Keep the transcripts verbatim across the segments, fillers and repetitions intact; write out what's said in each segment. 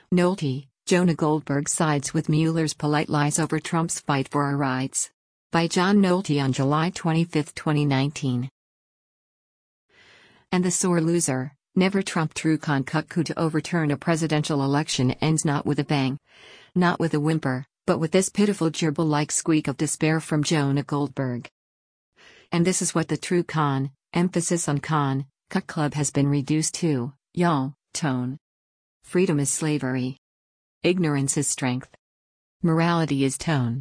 Nolte, Jonah Goldberg sides with Mueller's polite lies over Trump's fight for our rights. By John Nolte on July twenty-fifth, twenty nineteen. And the sore loser, never Trump Trucon Cuckoo to overturn a presidential election ends not with a bang, not with a whimper, but with this pitiful gerbil-like squeak of despair from Jonah Goldberg. And this is what the true con, emphasis on con, cuck club has been reduced to, y'all, tone. Freedom is slavery. Ignorance is strength. Morality is tone.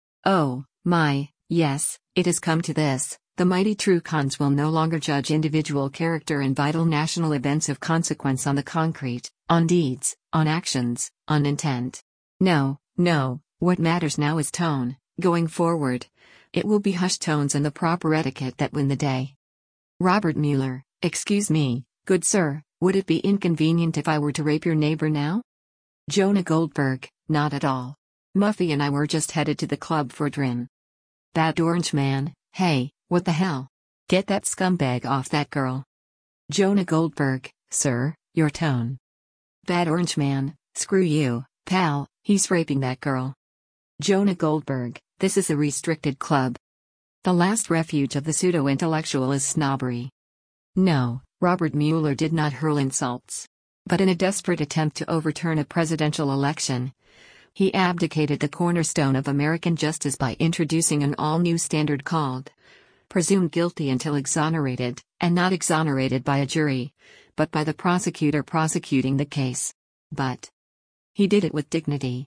Oh, my, yes, it has come to this. The mighty true cons will no longer judge individual character and vital national events of consequence on the concrete, on deeds, on actions, on intent. No, no, what matters now is tone, going forward. It will be hushed tones and the proper etiquette that win the day. Robert Mueller, excuse me, good sir, would it be inconvenient if I were to rape your neighbor now? Jonah Goldberg, not at all. Muffy and I were just headed to the club for a drin. Bad Orange Man, hey, what the hell? Get that scumbag off that girl. Jonah Goldberg, sir, your tone. Bad Orange Man, screw you, pal, he's raping that girl. Jonah Goldberg, this is a restricted club. The last refuge of the pseudo-intellectual is snobbery. No, Robert Mueller did not hurl insults. But in a desperate attempt to overturn a presidential election, he abdicated the cornerstone of American justice by introducing an all-new standard called presumed guilty until exonerated, and not exonerated by a jury, but by the prosecutor prosecuting the case. But he did it with dignity.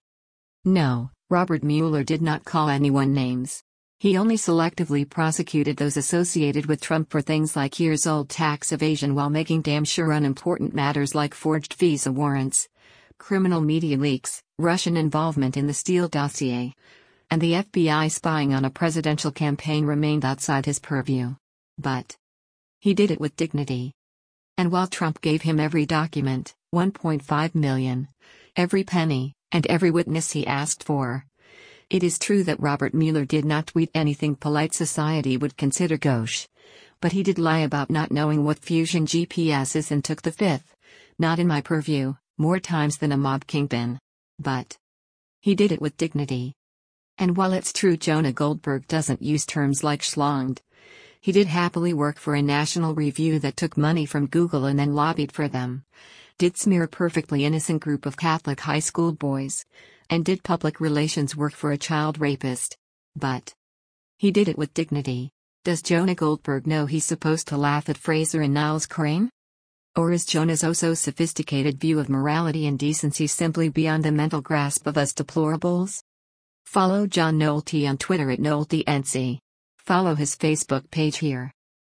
No, Robert Mueller did not call anyone names. He only selectively prosecuted those associated with Trump for things like years-old tax evasion while making damn sure unimportant matters like forged visa warrants, criminal media leaks, Russian involvement in the Steele dossier, and the F B I spying on a presidential campaign remained outside his purview. But he did it with dignity. And while Trump gave him every document, one point five million, every penny, and every witness he asked for, it is true that Robert Mueller did not tweet anything polite society would consider gauche. But he did lie about not knowing what fusion G P S is and took the fifth, not in my purview, more times than a mob kingpin. But he did it with dignity. And while it's true Jonah Goldberg doesn't use terms like schlonged, he did happily work for a national review that took money from Google and then lobbied for them, did smear a perfectly innocent group of Catholic high school boys, and did public relations work for a child rapist. But he did it with dignity. Does Jonah Goldberg know he's supposed to laugh at Fraser and Niles Crane? Or is Jonah's oh-so-sophisticated view of morality and decency simply beyond the mental grasp of us deplorables? Follow John Nolte on Twitter at NolteNC. Follow his Facebook page here.